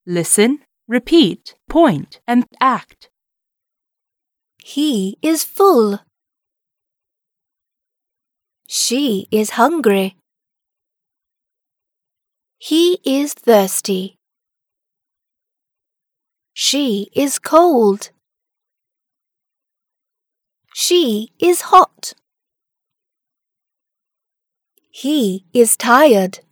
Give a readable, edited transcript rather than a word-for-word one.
Listen, repeat, point, and act. He is full. She is hungry. He is thirsty. She is cold. She is hot. He is tired.